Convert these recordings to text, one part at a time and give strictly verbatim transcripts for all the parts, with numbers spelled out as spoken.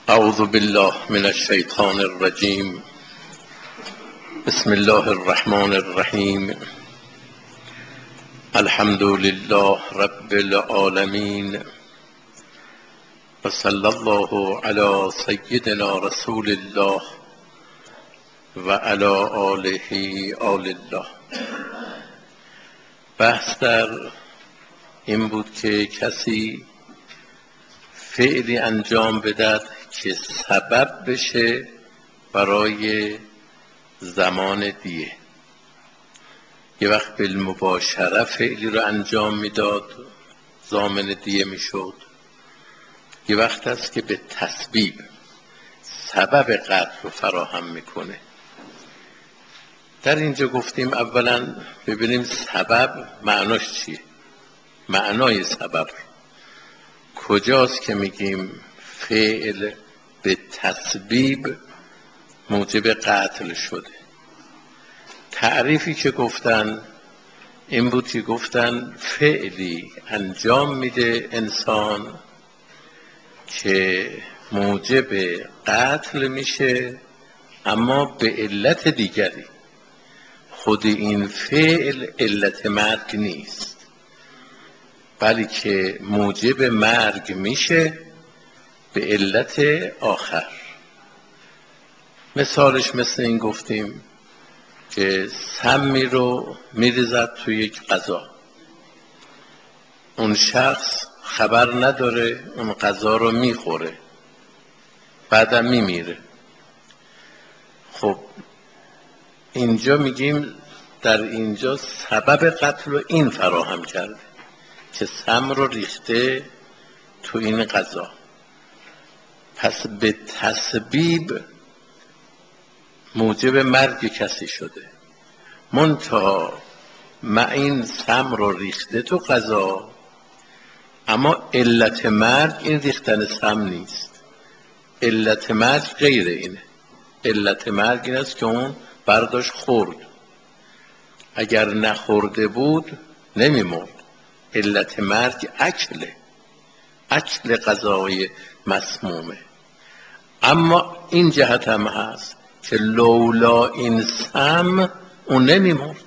اعوذ بالله من الشیطان الرجیم. بسم الله الرحمن الرحیم. الحمد لله رب العالمین و صلی الله علی سیدنا رسول الله و علی آله آل الله. بحث در این بود که کسی فعلی انجام بدهد که سبب بشه برای زمان دیه. یه وقت بالمباشره فعلی رو انجام میداد ضامن دیه میشد، یه وقت است که به تسبیب سبب قتل رو فراهم میکنه. در اینجا گفتیم اولا ببینیم سبب معناش چیه، معنای سبب کجاست که میگیم فعل به تسبیب موجب قتل شده. تعریفی که گفتن این بود که گفتن فعلی انجام میده انسان که موجب قتل میشه اما به علت دیگری. خود این فعل علت مرگ نیست، بلکه موجب مرگ میشه به علت آخر. مثالش مثل این گفتیم که سمی رو میریزد توی یک غذا، اون شخص خبر نداره اون غذا رو میخوره، بعدم میمیره. خب اینجا میگیم در اینجا سبب قتل رو این فراهم کرده که سم رو ریخته تو این غذا، پس به تسبیب موجب مرگ کسی شده. منتها مع این سم رو ریخته تو غذا، اما علت مرگ این ریختن سم نیست، علت مرگ غیر اینه. علت مرگ این است که اون برداشت خورد، اگر نخورده بود نمیمرد. علت مرگ اکله، اکل غذای مسمومه. اما این جهت هم هست که لولا این سم اون نمیمرد.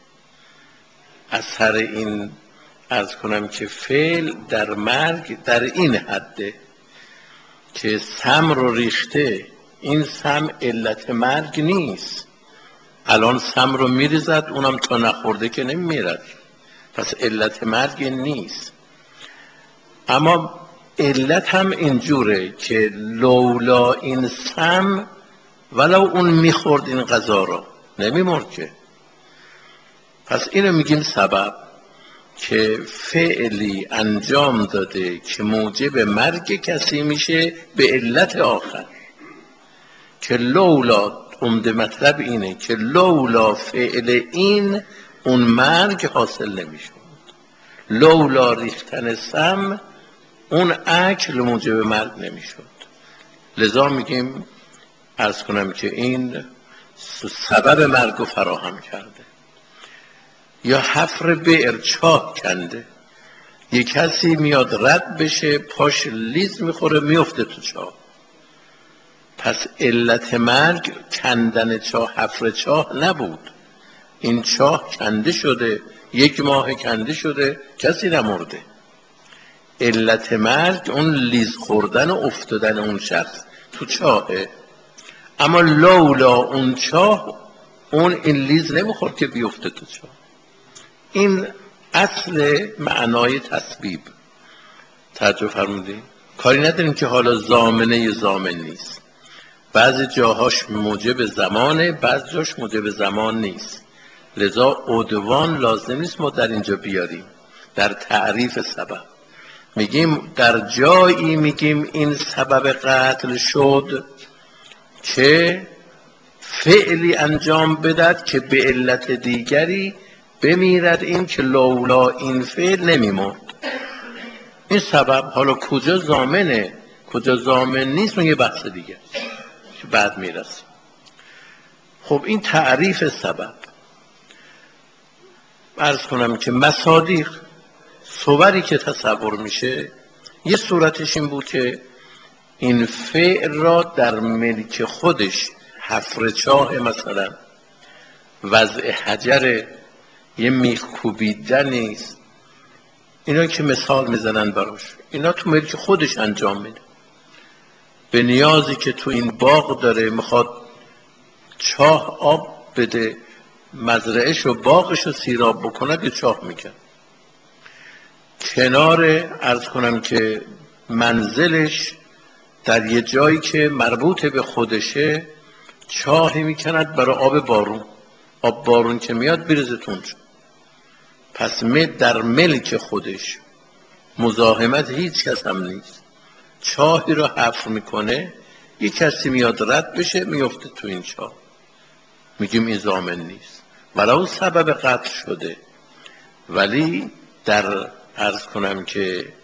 اثر این عرض کنم که فعل در مرگ در این حده که سم رو ریخته، این سم علت مرگ نیست. الان سم رو میریزد اونم تا نخورده که نمیمیرد، پس علت مرگ نیست. اما علت هم اینجوره که لولا این سم ولو اون میخورد این غذا رو نمیمرد که. پس اینو میگیم سبب که فعلی انجام داده که موجب مرگ کسی میشه به علت آخر، که لولا عمده مطلب اینه که لولا فعل این اون مرگ حاصل نمیشد. لولا ریختن سم اون اکل موجب مرگ نمیشد. لذا میگیم عرض کنم که این سبب مرگ رو فراهم کرده. یا حفر بئر، چاه کنده، یک کسی میاد رد بشه پاش لیز میخوره میفته تو چاه، پس علت مرگ کندن چاه حفر چاه نبود. این چاه کنده شده، یک ماه کنده شده، کسی نمرده. علت مرگ اون لیز خوردن و افتادن اون شخص تو چاهه، اما لولا اون چاه اون این لیز نمیخورد که بیفته تو چاه. این اصل معنای تسبیب. توجه فرمودین؟ کاری نداریم که حالا ضامنه یا ضامن نیست، بعضی جاهاش موجب زمانه، بعضی جاش موجب زمان نیست. لذا عدوان لازم نیست ما در اینجا بیاریم در تعریف سبب. میگیم در جایی میگیم این سبب قتل شد که فعلی انجام بدد که به علت دیگری بمیرد، این که لولا این فعل نمیمرد. این سبب حالا کجا ضامنه کجا ضامن نیست اون یه بحث دیگه که بعد میرسیم. خب این تعریف سبب. عرض کنم که مصادیق صوری که تصور میشه، یه صورتش این بود که این فعل را در ملک خودش، حفر چاه مثلا، وضع حجر، یه میخ کوبیدن نیست، اینا که مثال میزنن براش، اینا تو ملک خودش انجام میده. به نیازی که تو این باغ داره، میخواد چاه آب بده، مزرعهش و باغش رو سیراب بکنه، که چاه میکن. کنار عرض کنم که منزلش در یه جایی که مربوط به خودشه، چاهی میکند برای آب بارون، آب بارون که میاد بریزه تونجا. پس در ملک خودش مزاحمت هیچ کس هم نیست. چاهی رو حفر میکنه، یه کسی میاد رد بشه میفته تو این چاه، میگیم این ضامن نیست، ولو سبب قطع شده. ولی در عرض کنم که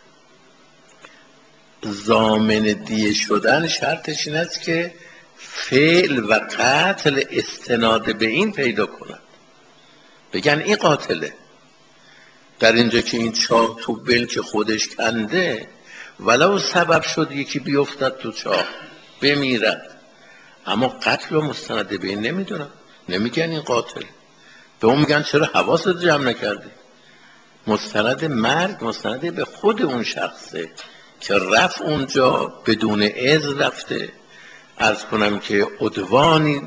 ضامن دیه شدن شرطش این است که فعل و قتل استناد به این پیدا کنند، بگن این قاتله. در اینجا که این چاه تو بلک خودش کنده، ولو سبب شد یکی بیفتد تو چاه بمیرد، اما قتل و مستند به این نمیدونن، نمیگن این قاتل، به اون میگن چرا حواست جمع نکردی. مستند مرگ مستند به خود اون شخصه که رفت اونجا بدون اذن رفته، عرض کنم که عدوانی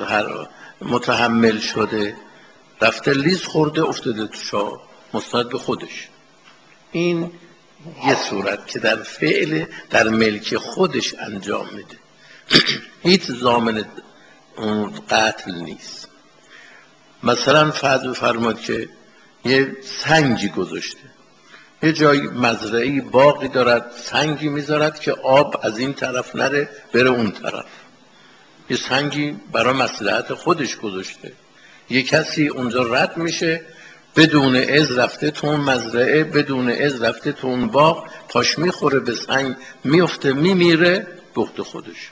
متحمل شده، رفته لیز خورده افتاده تو چاه، مستند به خودش. این یه صورت که در فعل در ملک خودش انجام میده، هیچ ضامن اون قتل نیست. مثلا فرض بفرمایید که یه سنگی گذاشته، یه جای مزرعی باقی دارد، سنگی میذارد که آب از این طرف نره بره اون طرف، یه سنگی برای مصلحت خودش گذاشته، یه کسی اونجا رد میشه بدون اذن رفته تو اون مزرعه، بدون اذن رفته تو اون باغ، پاش میخوره به سنگ میفته میمیره، بخت خودش.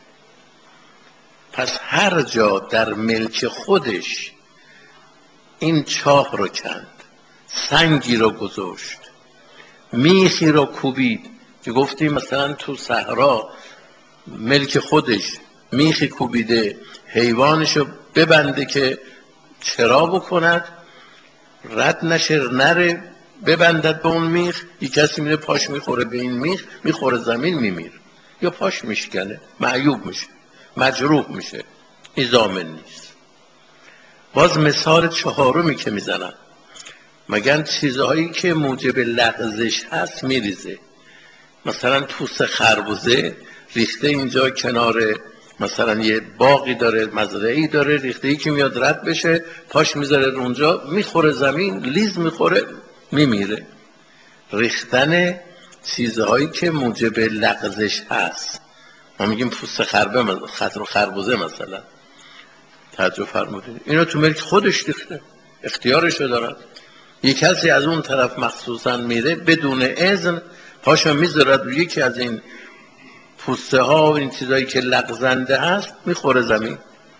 پس هر جا در ملک خودش این چاه رو کند، سنگی رو گذاشت، میخی رو کوبید، که گفتیم مثلا تو صحرا ملک خودش میخی کوبیده، حیوانشو ببنده که چرا بکند رد نشه نره، ببندد به اون میخ، یک کسی میره پاش میخوره به این میخ، میخوره زمین میمیر، یا پاش میشکنه معیوب میشه مجروح میشه، این ضامن نیست. باز مثال چهارمی که میزنن، مگن چیزهایی که موجب لغزش هست میریزه. مثلا پوست خربوزه ریخته اینجا کنار، مثلا یه باقی داره مزرعی داره، ریخته ای که میاد رد بشه پاش میذاره اونجا، میخوره زمین لیز میخوره میمیره. ریختن چیزهایی که موجب لغزش هست، ما میگیم پوست خربه خطر خربوزه مثلا، توجه فرمودید اینو تو ملک خودش ریخته، اختیارشو دارد. یک کسی از اون طرف مخصوصا میره بدون اذن پاشو میذارد و یکی از این پوسته ها و این چیزایی که لغزنده هست میخوره زمین،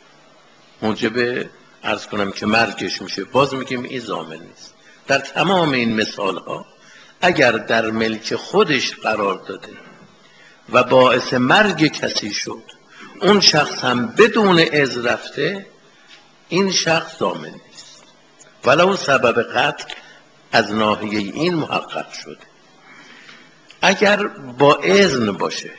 موجب عرض کنم که مرگش میشه. باز میگیم این ضامن نیست. در تمام این مثال ها اگر در ملک خودش قرار داده و باعث مرگ کسی شد، اون شخص هم بدون اذن رفته، این شخص ضامن نیست، ولو سبب قتل از ناحیه این محقق شده. اگر با اذن باشه،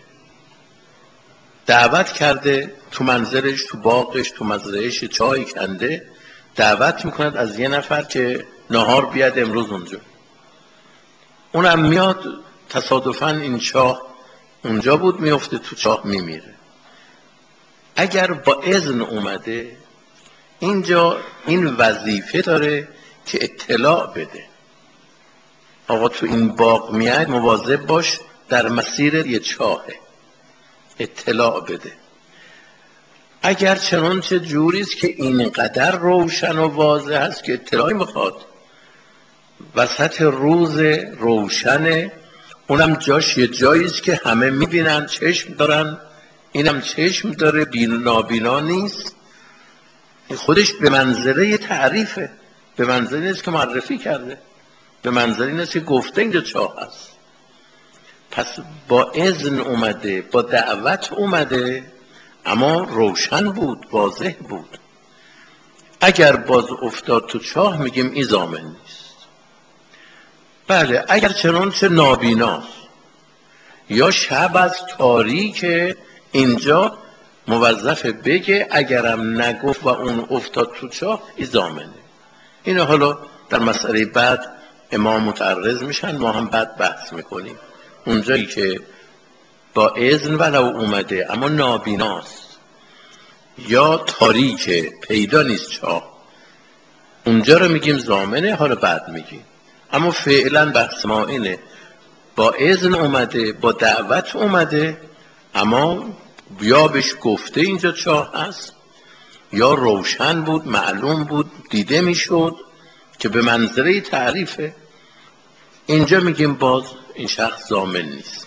دعوت کرده تو منزلش، تو باغش، تو مزرعهش چای کنده، دعوت میکند از یه نفر که نهار بیاد امروز اونجا، اونم میاد تصادفاً این چاه اونجا بود میفته تو چاه میمیره. اگر با اذن اومده اینجا این وظیفه داره که اطلاع بده، آقا تو این باغ میاد مواظب باش در مسیر یه چاهه، اطلاع بده. اگر چنانچه جوریست که اینقدر روشن و واضح است که اطلاعی میخواد، وسط روز روشنه، اونم جاش یه جاییست که همه میبینن، چشم دارن، اینم چشم داره، نابینا نیست، خودش به منزله یه تعریفه، به منزله نیست که معرفی کرده، به منزله نیست که گفته اینجا چاه هست. پس با اذن اومده، با دعوت اومده، اما روشن بود، واضح بود. اگر باز افتاد تو چاه میگیم این ضامن نیست. بله اگر چنانچه نابیناست یا شب از تاریک، اینجا موظفه بگه، اگرم نگفت و اون افتاد تو چاه این ضامنه. اینو حالا در مسئله بعد امام متعرض میشن، ما هم بعد بحث میکنیم. اونجایی که با اذن ولو اومده اما نابیناست یا تاریکه، پیدا نیست چاه، اونجا رو میگیم ضامنه، حالا بعد میگیم. اما فعلا بحث ما اینه با اذن اومده، با دعوت اومده، اما یا بهش گفته اینجا چاه هست یا روشن بود، معلوم بود، دیده میشد که به منظره تعریفه، اینجا میگیم باز این شخص ضامن نیست.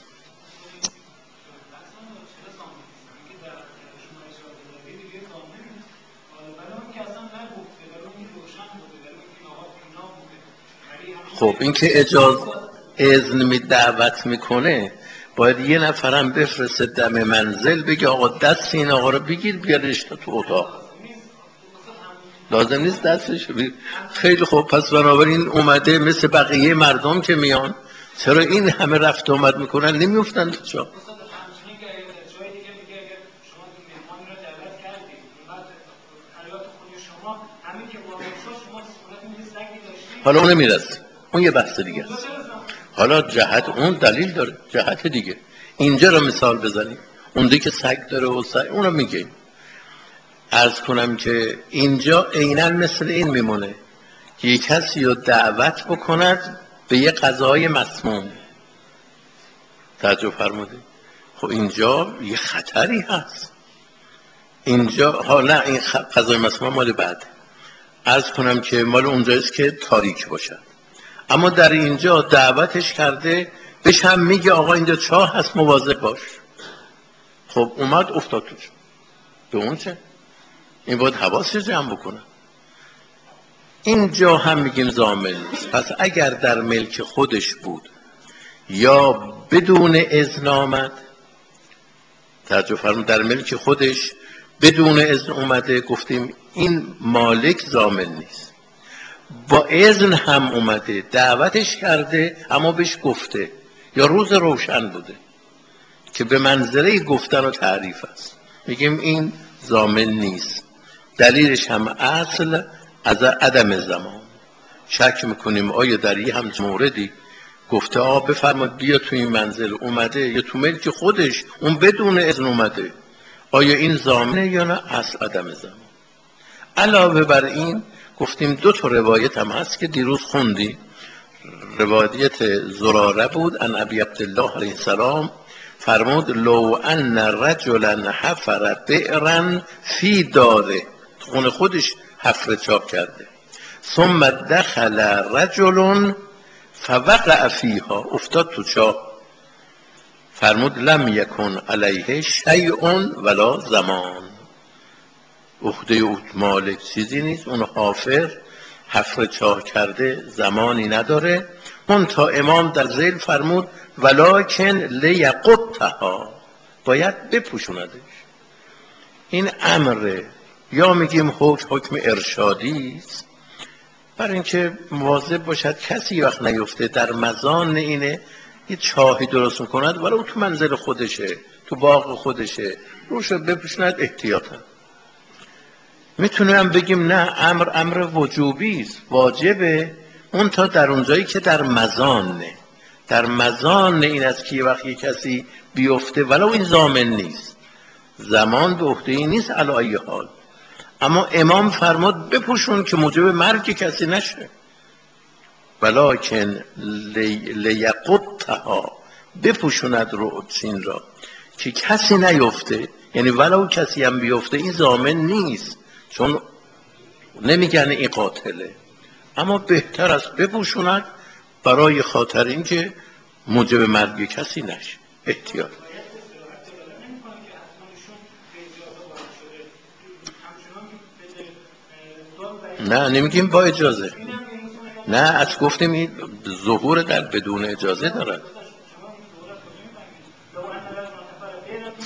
خب این که اجازه اذن می دعوت میکنه، باید یه نفرم بفرسته دم منزل بگه آقا دست این آقا رو بگیر بیارش تو اتاق. لازم نیست دستش بگیر. خیلی خوب، پس بنابراین اومده مثل بقیه مردم که میان، چرا این همه رفت اومد میکنن نمیفتن تو چاه؟ حالا اون نمیرسه، اون یه بحث دیگه است. حالا جهت اون دلیل داره، جهت دیگه. اینجا رو مثال بزنیم، اونده که سگ داره و سگ، اون رو میگیم. عرض کنم که اینجا عیناً مثل این میمونه که یک کسی رو دعوت بکند به یه غذای مسموم. توجه فرمودید؟ خب اینجا یه خطری هست. اینجا ها نه، این غذای مسموم مال بعد. عرض کنم که مال اونجاییست که تاریک باشد، اما در اینجا دعوتش کرده، بهش هم میگه آقا اینجا چاه هست مواظب باش. خب اومد افتاد تو چاه، به اون چه؟ این باید حواسش جمع بکنه. اینجا هم میگیم ضامن نیست. پس اگر در ملک خودش بود یا بدون اذن آمد، توجه فرمود، در ملک خودش بدون اذن اومده، گفتیم این مالک ضامن نیست. با اذن هم اومده، دعوتش کرده اما بهش گفته، یا روز روشن بوده که به منزله گفتن و تعریف است، میگیم این ضامن نیست. دلیلش هم اصل از عدم زمان. شک میکنیم آیا در یه هم موردی گفته آقا بفرماد بیا تو این منزل، اومده، یا تو ملک خودش اون بدون اذن اومده، آیا این ضامنه یا نه؟ اصل عدم زمان. علاوه بر این گفتیم دو تا روایت هم هست که دیروز خوندی. روایت زراره بود ان ابی عبدالله علیه السلام فرمود لو ان رجلا حفر بئرا فی داره، خونه خودش حفر چاه کرده، ثم دخل رجل فوقع فیها، افتاد تو چاه، فرمود لم یکن علیه شیء ولا زمان، عهده او مالک چیزی نیست، اون حافر حفر چاه کرده زمانی نداره. اون تا امام در ذیل فرمود ولکن لیقطها، باید بپوشوندش. این امره، یا میگیم حکم حکم ارشادی است، برای اینکه مواظب باشد کسی وقت نیفته در مزان اینه یه چاهی درست میکند ولو تو منزل خودشه، تو باغ خودشه، روشو بپوشوند احتیاطا. میتونم بگیم نه، امر امر وجوبی است، واجبه، اون تا در اونجایی که در مزانه، در مزان این است که یه وقتی کسی بیفته ولو این ضامن نیست، زمان به عهده این نیست علی ای حال، اما امام فرمود بپوشون که موجب مرگ کسی نشه. ولکن لیقطها، بپوشوند رؤسین را که کسی نیفته، یعنی ولو کسی هم بیفته این ضامن نیست، چون نمیگن این قاتله، اما بهتر است بپوشوند برای خاطر اینکه موجب مرگ کسی نشه، احتیاط. نه نمیگیم با اجازه، نه از گفتیم این ظهور در بدون اجازه دارد.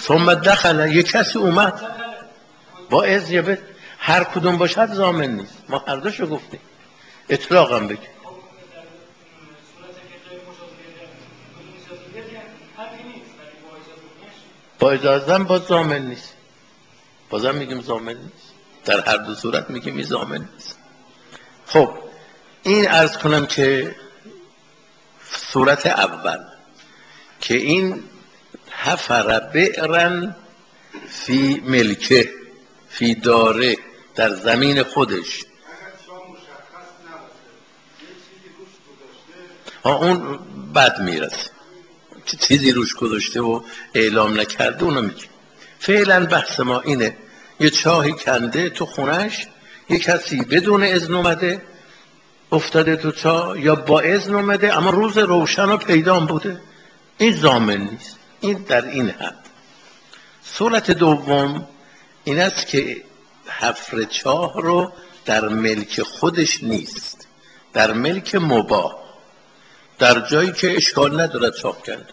ثم دخل، یک کسی اومد با اذن، هر کدوم باشد ضامن نیست، ما هر دوشو گفتیم، اطلاق هم بگیم با اجازه هم باز ضامن نیست، بازم میگیم ضامن نیست، در هر دو صورت میگیم این ضامن نیست. خب این عرض کنم که صورت اول که این حفر بئرن فی ملکه فی داره، در زمین خودش، ها اون بد میرسه که چیزی روش گذاشته و اعلام نکرده اونو میگه. فعلا بحث ما اینه یه چاهی کنده تو خونش، یه کسی بدون اذن اومده افتاده تو چاه، یا با اذن اومده اما روز روشن و پیدام بوده، این ضامن نیست. این در این حد. صورت دوم این است که حفر چاه رو در ملک خودش نیست، در ملک مباح، در جایی که اشکال ندارد چاه کرد،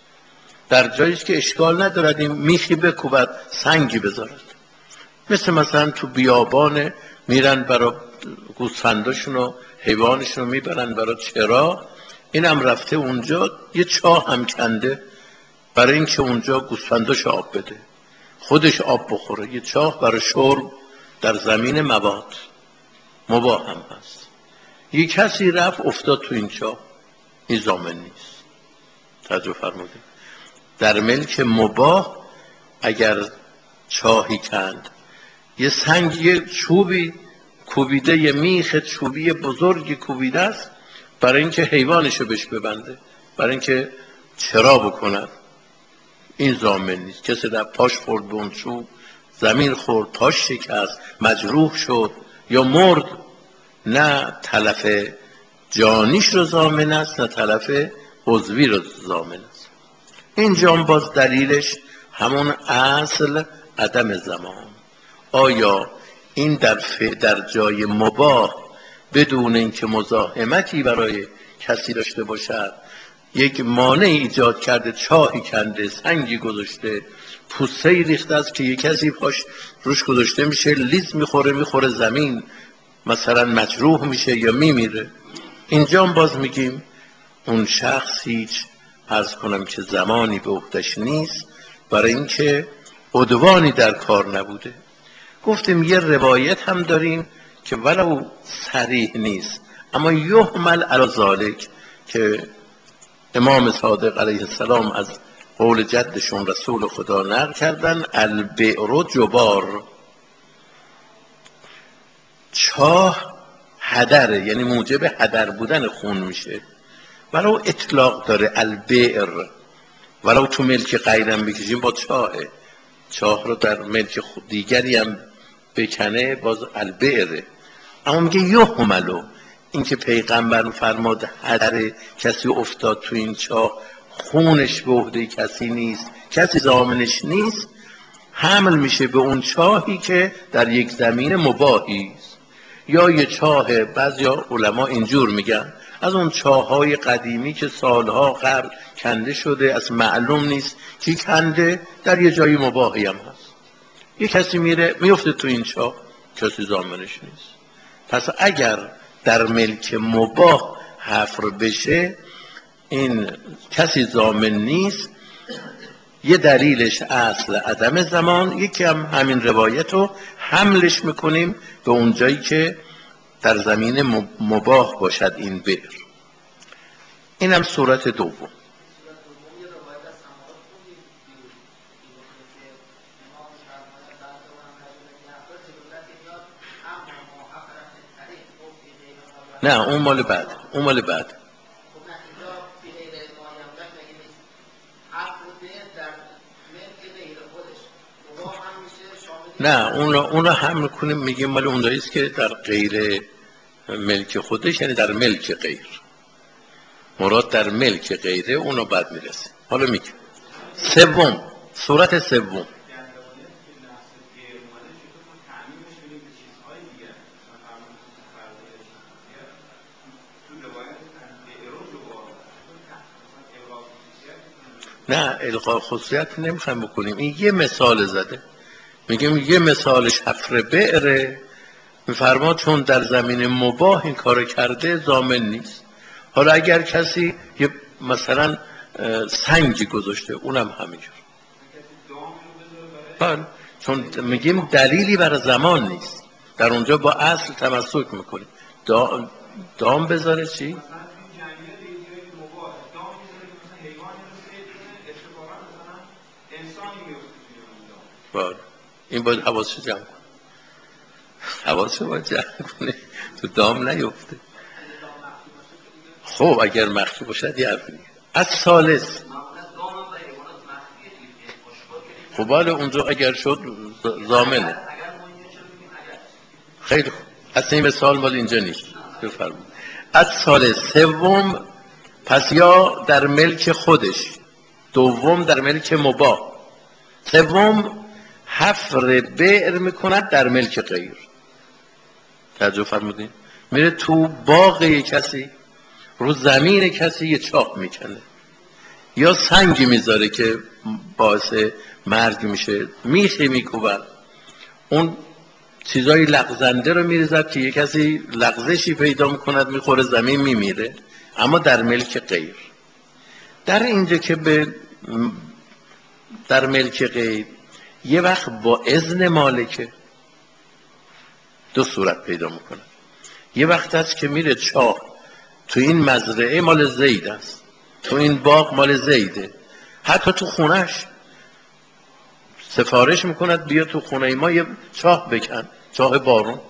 در جایی که اشکال ندارد این میخی بکوبد سنگی بذارد، مثل مثلا تو بیابان میرن برای گوسفنداشون و حیوانشون رو میبرن برای چرا، اینم رفته اونجا یه چاه هم کنده برای اینکه اونجا گوسفنداش آب بده، خودش آب بخوره، یه چاه برای شرب در زمین مواد مباح هم هست. یه کسی رفت افتاد تو این چاه، این ضامن نیست. توجه فرمودید، در ملک مباح اگر چاهی کند، یه سنگ یه چوبی کوبیده، یه میخ چوبی بزرگی کوبیده است برای اینکه حیوانشو بهش ببنده، برای اینکه چرا بکند، این ضامن نیست. کسی در پاش خورد به اون چوب، زمین خورد، پاش شکست، مجروح شد یا مرد، نه تلف جانیش رو ضامن است نه تلف عضوی رو ضامن است. اینجا باز دلیلش همون اصل عدم زمان. آیا این در, در جای مباح بدون اینکه مزاحمتی برای کسی داشته باشد یک مانع ایجاد کرده، چاهی کنده، سنگی گذاشته، پوسته ای ریخته است که یک کسی پاش روش گذاشته میشه، لیز میخوره میخوره زمین، مثلا مجروح میشه یا میمیره، اینجا باز میگیم اون شخص هیچ عرض کنم که زمانی به عهده‌اش نیست، برای اینکه عدوانی در کار نبوده. گفتیم یه روایت هم داریم که ولو صریح نیست اما یحمل علی ذالک، که امام صادق علیه السلام از قول جدشون رسول خدا نقل کردن، البئر جبار، چاه هدره، یعنی موجب هدر بودن خون میشه، ولو اطلاق داره البئر، ولو تو ملک غیرم بکشیم با چاهه، چاه رو در ملک خود دیگری هم بکنه باز البئره. اما میگه یحملو، این که پیغمبر فرماد هدر کسی افتاد تو این چاه، خونش به عهده کسی نیست، کسی ضامنش نیست، حمل میشه به اون چاهی که در یک زمین مباحی است. یا یه چاه، بعضیا علما اینجور میگن، از اون چاه‌های قدیمی که سالها قبل کنده شده، از معلوم نیست کی کنده، در یه جایی مباحی هم هست، یه کسی میره میفته تو این چاه، کسی ضامنش نیست. پس اگر در ملک مباح حفر بشه این کسی ضامن نیست. یه دلیلش اصل عدم زمان، یکی هم همین روایت رو حملش میکنیم به اون جایی که در زمین مباح باشد این بئر. این هم صورت دوم. نه اون مال بعد، اون مال بعد. نه اون رو اون رو هم میکنیم میگیم مال اون جاییست که در غیر ملک خودش، یعنی در ملک غیر، مراد در ملک غیره، اون رو بعد میرسه. حالا میگیم سوم، صورت سوم، نه القا خصوصیت نمیخوایم بکنیم، این یه مثال زده، میگیم یه مثالش حفر بئره، میفرما چون در زمین مباح این کار کرده ضامن نیست. حالا اگر کسی یه مثلا سنگی گذاشته اونم همینجور، بله، چون میگیم دلیلی برای زمان نیست، در اونجا با اصل تمسک میکنیم. دا... دام بذاره چی؟ بله، این باید حواسش جمع کنه، حواسش باید جمع کنه تو دام نیفته. خب اگر مخفی باشد یه حرفی از ثالث. خب بله اونجا اگر شد ضامنه. خیلی خوب، اصلا این مثال مال اینجا نیست، بفرمایید. از ثالث، سوم پس یا در ملک خودش، دوم در ملک مباح، سوم حفر بئر میکند در ملک غیر. توجه فرمودین؟ میره تو باغ کسی، رو زمین کسی یه چاه میکنه، یا سنگی میذاره که باعث مرگ میشه، میخه میکوبن، اون چیزای لغزنده رو میریزد که یه کسی لغزشی پیدا میکند، میخوره زمین میمیره، اما در ملک غیر. در اینجا که به در ملک غیر یه وقت با اذن مالکه، دو صورت پیدا میکنه. یه وقت هست که میره چاه، تو این مزرعه مال زید است، تو این باغ مال زیده، حتی تو خونش سفارش میکند بیا تو خونه ما یه چاه بکن، چاه بارون.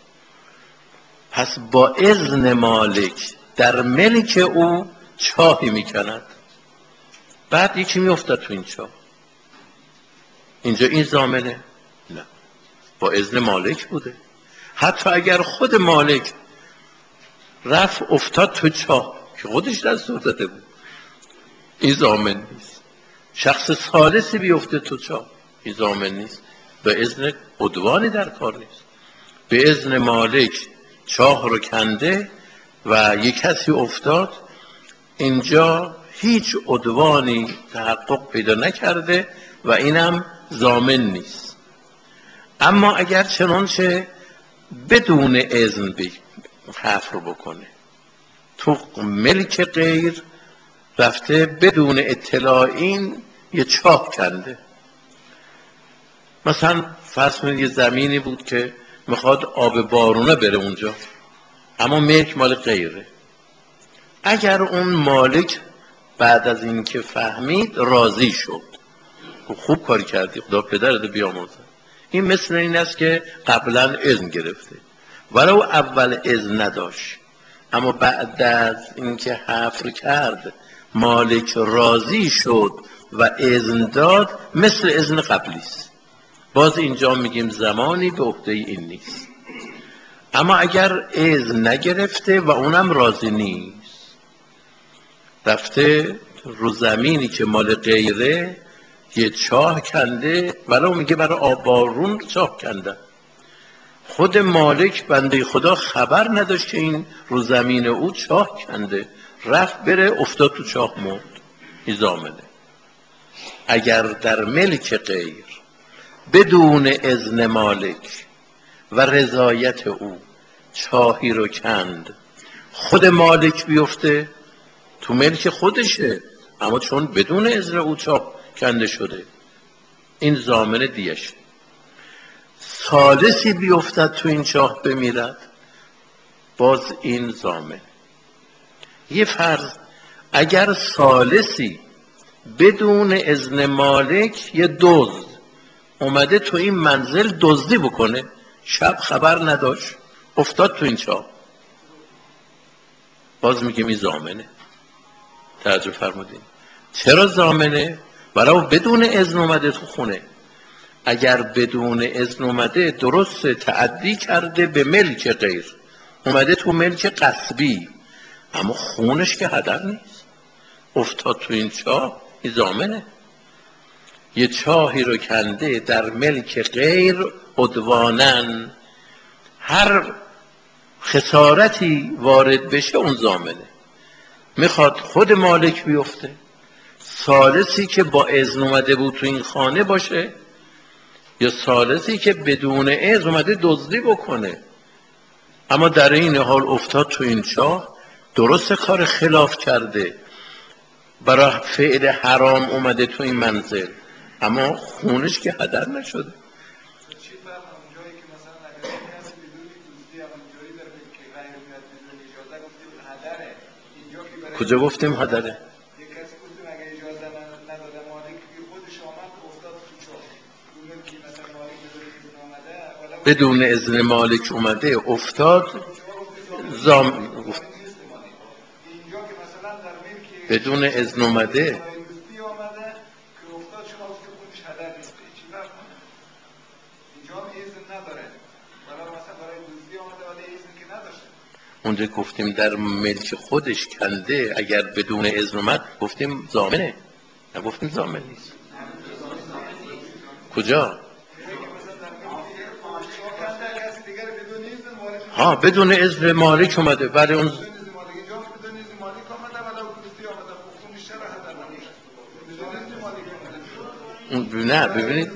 پس با اذن مالک در ملک او چاهی میکند، بعد یکی میافتد تو این چاه، اینجا این ضامنه؟ نه، با اذن مالک بوده. حتی اگر خود مالک رفت افتاد تو چاه که خودش دستور داده بود، این ضامن نیست. شخص ثالثی بیفته تو چاه، این ضامن نیست، به اذن عدوانی در کار نیست. به اذن مالک چاه رو کنده و یک کسی افتاد، اینجا هیچ عدوانی تحقق پیدا نکرده و اینم ضامن نیست. اما اگر چنانچه بدون اذن بی حفر بکنه، تو ملک غیر رفته بدون اطلاع این یه چاه کنده، مثلا فرض کنید یه زمینی بود که میخواد آب بارونه بره اونجا، اما ملک مال غیره. اگر اون مالک بعد از این که فهمید راضی شد، خوب کاری کردی، خدا پدرت بیامرزه، این مثل این است که قبلا اذن گرفته، ولو اول اذن نداشت، اما بعد از اینکه حفر کرد مالک راضی شد و اذن داد، مثل اذن قبلی است. باز اینجا میگیم زمانی به عهده این نیست. اما اگر اذن نگرفته و اونم راضی نیست، رفته رو زمینی که مال غیره یه چاه کنده، ولو میگه برای آب بارون چاه کنده، خود مالک بنده خدا خبر نداشت که این رو زمین او چاه کنده، رفت بره افتاد تو چاه مرد، این ضامنه. اگر در ملک غیر بدون اذن مالک و رضایت او چاهی رو کند، خود مالک بیفته تو ملک خودشه، اما چون بدون اذن او چاه کنده شده، این ضامن دیش. ثالثی بیفتد تو این چاه بمیرد، باز این ضامن. یه فرض اگر ثالثی بدون اذن مالک یه دزد اومده تو این منزل دزدی بکنه، شب خبر نداشت افتاد تو این چاه، باز میگیم این ضامنه. توجه فرمودین؟ چرا ضامنه؟ برای بدون اذن اومده تو خونه. اگر بدون اذن اومده درست تعدی کرده به ملک غیر، اومده تو ملک غصبی، اما خونش که هدر نیست، افتاد تو این چاه، این ضامنه. یه چاهی رو کنده در ملک غیر عدوانن، هر خسارتی وارد بشه اون ضامنه. میخواد خود مالک بیفته، ثالثی که با اذن اومده بود تو این خانه باشه یا ثالثی که بدون اذن اومده دزدی بکنه. اما در این حال افتاد تو این چاه، درست کار خلاف کرده، برای فعل حرام اومده تو این منزل، اما خونش که هدر نشده. کجا گفتیم هدره؟ بدون اذن مالک اومده افتاد زام بدون اذن اومده اونجا گفتیم در ملک خودش کنده، اگر بدون اذن اومد گفتیم ضامنه، نگفتیم ضامن نیست. کجا؟ ها بدون اذن مالک اومده، برای اون نه ببینید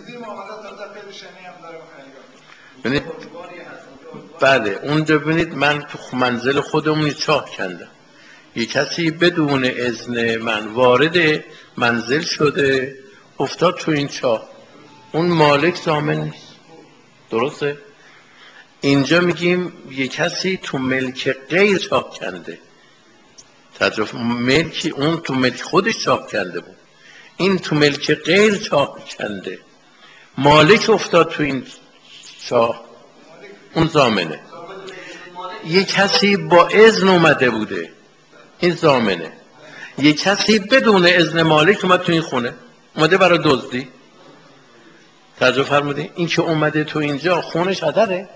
ببینید بله اونجا ببینید من تو منزل خودمون چاه کندم، یه کسی بدون اذن من وارد منزل شده افتاد تو این چاه، اون مالک ضامن نیست. درسته؟ اینجا میگیم یه کسی تو ملک غیر چاه کنده، تجربه ملکی اون تو ملک خودش چاه کنده بود، این تو ملک غیر چاه کنده، مالک افتاد تو این چاه، اون ضامنه. یه کسی با اذن اومده بوده، این ضامنه. یه کسی بدون اذن مالک اومد تو این خونه، اومده برای دزدی، توجه فرمودین؟ این که اومده تو اینجا خونش هدره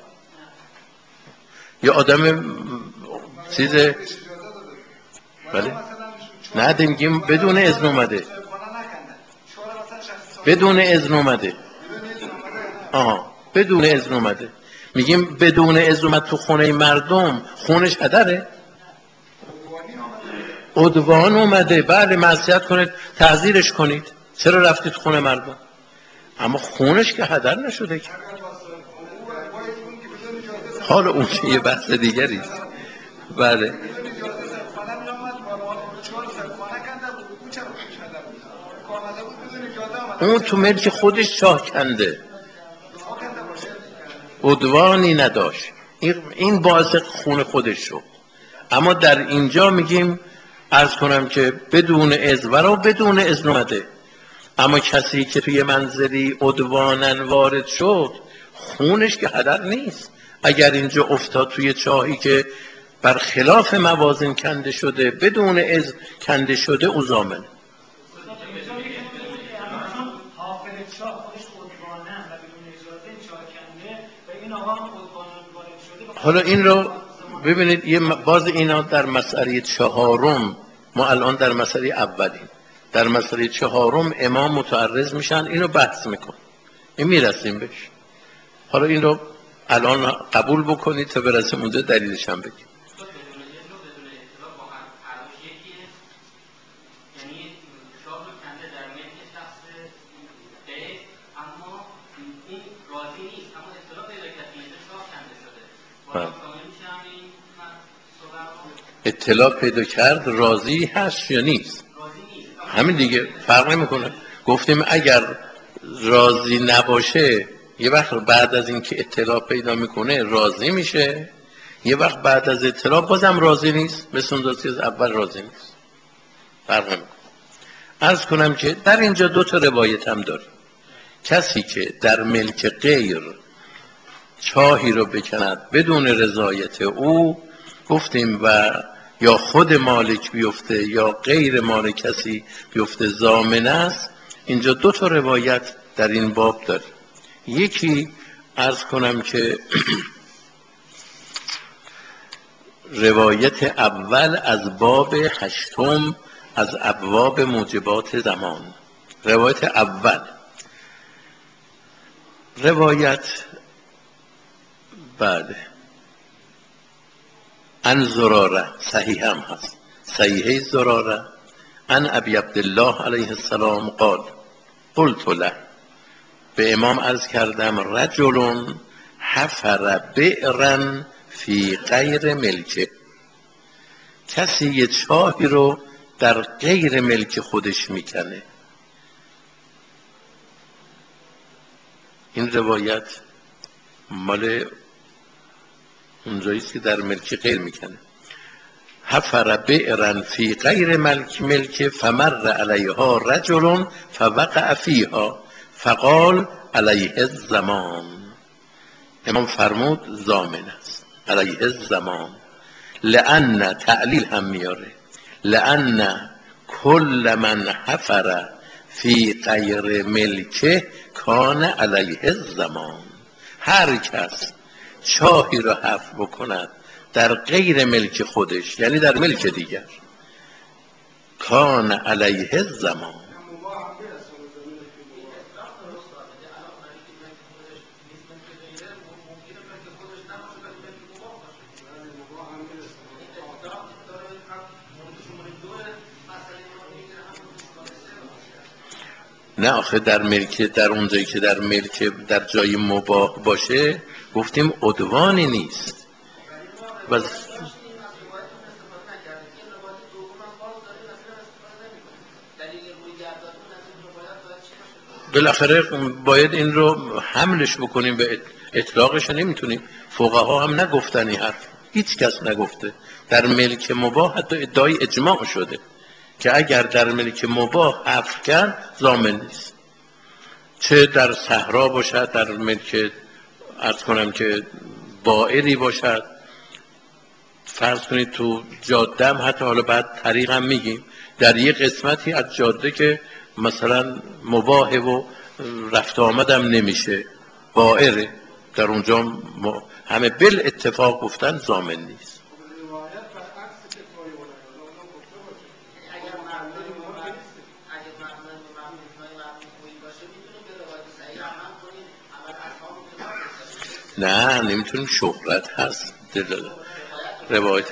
یا آدم چیزه؟ بله نه میگیم بدون اذن اومده، بدون اذن اومده آها بدون اذن اومده، میگیم بدون اذن اومد تو خونه مردم خونش هدره؟ عدوان اومده، بله معصیت کنید تعذیرش کنید، چرا رفتید خونه مردم؟ اما خونش که هدر نشده که. حالا اون که یه بحث دیگری است. بله اون تو ملک خودش چاه کنده، عدوانی نداشت، این باعث خون خودش شد. اما در اینجا میگیم عرض کنم که بدون اذن و بدون اذن اومده، اما کسی که توی منزلی عدواناً وارد شد خونش که هدر نیست. اگر اینجا افتاد توی چاهی که بر خلاف موازین کنده شده، بدون اذن کنده شده، او ضامن. حالا این رو ببینید، یه باز اینا در مسئله چهارم، ما الان در مسئله اولیم، در مسئله چهارم امام متعرض میشن، اینو بحث میکن، این میرسیم بهش. حالا این رو الان قبول بکنید تا برسیم اونجا دلیلش هم بگیم. اطلاع پیدا کرد راضی هست یا نیست، همین دیگه، فرق نمیکنه. گفتیم اگر راضی نباشه یه وقت بعد از اینکه اطلاع پیدا میکنه راضی میشه، یه وقت بعد از اطلاع بازم راضی نیست، مثل اون دوستی از اول راضی نیست، فرق نمیکنه. عرض کنم که در اینجا دو تا روایت هم داریم. کسی که در ملک غیر چاهی رو بکند بدون رضایت او، گفتیم و یا خود مالک بیفته یا غیر مالک کسی بیفته ضامن است. اینجا دو تا روایت در این باب داریم. یکی عرض کنم که روایت اول از باب هشتم از ابواب موجبات زمان، روایت اول، روایت بعد ان زراره صحیح هم هست، صحیحه زراره عن ابی عبدالله علیه السلام قال قلت له، به امام عرض کردم رجل حفر بئرا فی غیر ملکه، کسی یه چاهی رو در غیر ملک خودش میکنه. این روایت مال اونجاییست که در ملک غیر میکنه. حفر بئرا فی غیر ملک ملک فمر علیها رجل فوقع فیها فقال علیه الزمان. امام فرمود ضامن است، علیه الزمان. لأن تعلیل هم میاره، لأن کل من حفر فی غیر ملکه کان علیه الزمان. هر کس چاهی را حفر بکند در غیر ملک خودش، یعنی در ملک دیگر، کان علیه الزمان. نه آخه در ملک، در اونجایی که در ملک در جای مباح باشه گفتیم عدوانی نیست. بس بالاخره باید این رو حملش بکنیم به اطلاقش. نمیتونیم، فقها هم نگفتن این حرف، هیچ کس نگفته. در ملک مباح حتی ادعای اجماع شده که اگر در ملک مباح حفر کرد ضامن نیست، چه در صحرا باشد، در ملک عرض کنم که بائری باشد، فرض کنید تو جاده هم، حتی حالا بعد طریق هم میگیم، در یک قسمتی از جاده که مثلا مباحه و رفت آمدم نمیشه، بائره، در اونجا همه بل اتفاق گفتن ضامن نیست. نه نمیتونیم، شهرت هست دل روایت.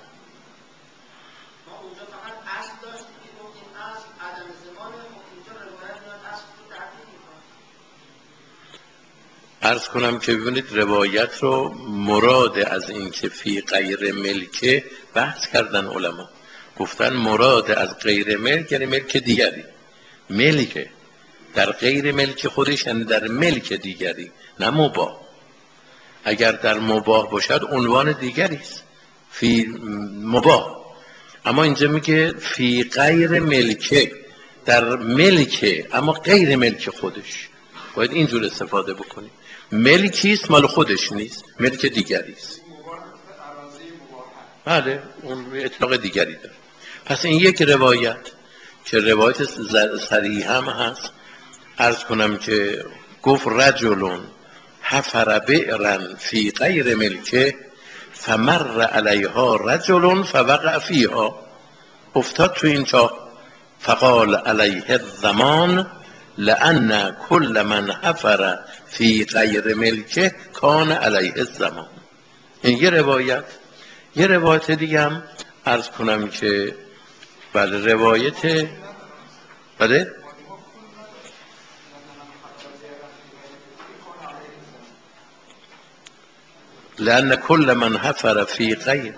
عرض کنم که ببینید روایت رو مراد از این که فی غیر ملکه بحث کردن علما، گفتن مراد از غیر ملک یعنی ملک دیگری، ملکه در غیر ملک خودش یعنی در ملک دیگری، نه مباح. اگر در مباح باشد عنوان دیگری است، فی مباح. اما اینجا میگه فی غیر ملکه، در ملکه اما غیر ملک خودش، باید اینجور استفاده بکنیم. ملکی است مال خودش نیست، ملک دیگری است. بله اون اطلاق دیگری داره. پس این یک روایت که روایت صریح هم هست. عرض کنم که گفت رجل حفر بئرا فی غیر ملکه فمر علیها رجل فوقع فیها، افتاد تو این چاه، فقال علیه الضمان لأن کل من حفر فی غیر ملکه کان علیه الضمان. این یه روایت. یه روایت دیگه هم عرض کنم که بله روایت بله لأن کل من حفر فی غیر،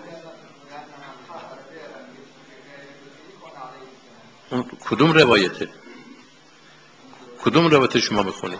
کدوم روایته؟ کدوم روایت شما میخونید؟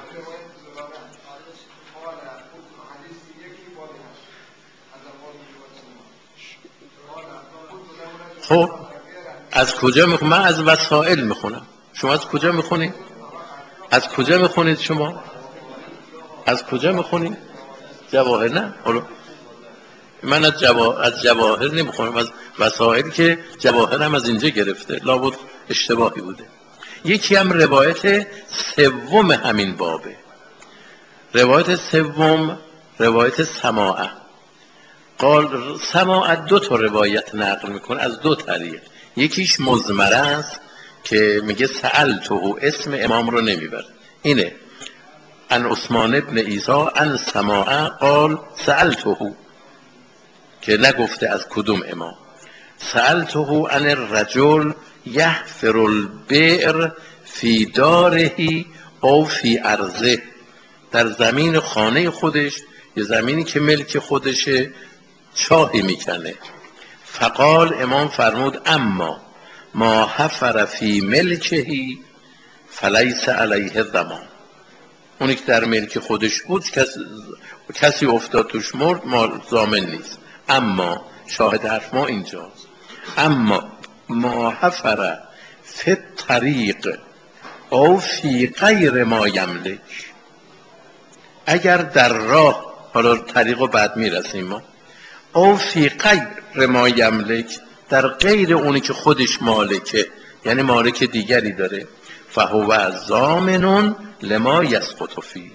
خب از کجا میخونید؟ من از وسائل میخونم، شما از کجا میخونید؟ از کجا میخونید شما؟ از کجا میخونید؟ جواهر؟ نه حالا من از جواهر از جواهر نمیخونم، از وسائل که جواهر هم از اینجا گرفته، لابد اشتباهی بوده. یکی هم روایت سوم همین بابه، روایت سوم روایت سماعه. قال سماعه دو تا روایت نقل میکنه از دو طریق. یکیش مزمره است که میگه سألته، اسم امام رو نمیبره، اینه ان عثمان ابن عیسی ان سماعه قال سألته، که نگفته از کدوم امام. سألته ان الرجل یحفر البئر فی داره او فی ارضه، در زمین خانه خودش یه زمینی که ملک خودشه چاهی میکنه. فقال امام فرمود اما ما حفر فی ملکهی فلیس علیه ضمان، اونی که در ملک خودش بود کسی, کسی افتاد توش مرد ما ضامن نیست. اما شاهد حرف ما اینجاست، اما ما حفر فی الطریق او فی غیر ما یملک، اگر در راه، حالا طریق رو بعد میرسیم ما، او فی غیر ما یملک، در غیر اونی که خودش مالکه، یعنی مالک دیگری داره، فهو ضامن لما یسقط فیه.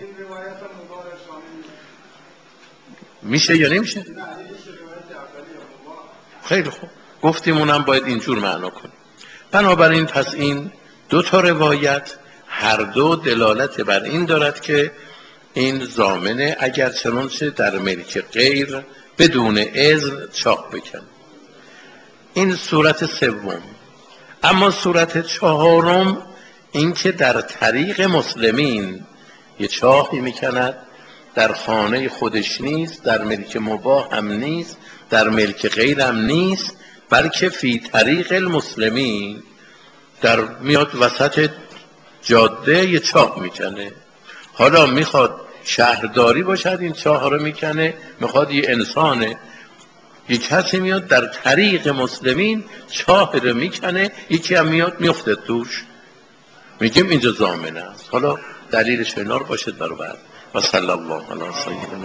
میشه یا نمیشه؟ خیلی خوب، گفتیم اونم باید اینجور معنا کنیم. بنابراین پس این دو تا روایت هر دو دلالت بر این دارد که این ضامنه اگر چنانچه در ملک غیر بدون اذن چاه بکن. این صورت سوم. اما صورت چهارم این که در طریق مسلمین یه چاهی میکند، در خانه خودش نیست، در ملک مباح هم نیست، در ملک غیر هم نیست، بلکه فی طریق المسلمین در میاد وسط جاده یه چاه میکنه. حالا میخواد شهرداری باشد این چاه رو میکنه، میخواد یه انسانه، یه کسی میاد در طریق مسلمین چاه رو میکنه، یکی هم میاد میفته توش، میگیم اینجا ضامنه است. حالا دلیلش اینا رو باشد برو بعد. و صلی الله علی سیدنا